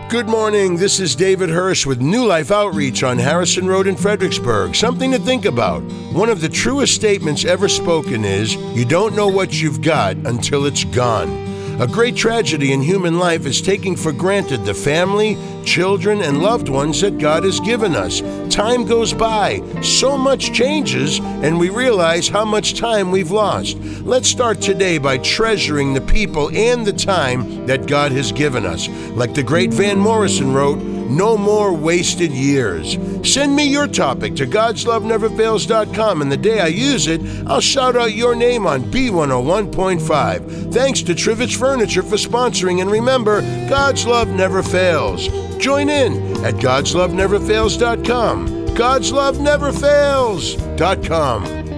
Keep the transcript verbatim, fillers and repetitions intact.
Good morning. This is David Hirsch with New Life Outreach on Harrison Road in Fredericksburg. Something to think about. One of the truest statements ever spoken is, you don't know what you've got until it's gone. A great tragedy in human life is taking for granted the family, children, and loved ones that God has given us. Time goes by, so much changes, and we realize how much time we've lost. Let's start today by treasuring the people and the time that God has given us. Like the great Van Morrison wrote, no more wasted years. Send me your topic to gods love never fails dot com, and the day I use it, I'll shout out your name on B one oh one point five. Thanks to Trivich Furniture for sponsoring, and remember, God's love never fails. Join in at gods love never fails dot com. gods love never fails dot com.